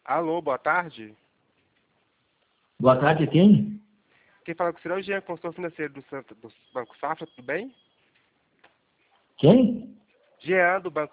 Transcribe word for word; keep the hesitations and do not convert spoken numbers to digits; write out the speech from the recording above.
Alô, boa tarde. Boa tarde, quem? Quem fala com o senhor é o Jean, consultor financeiro do, Santo, do Banco Safra, tudo bem? Quem? Jean, do Banco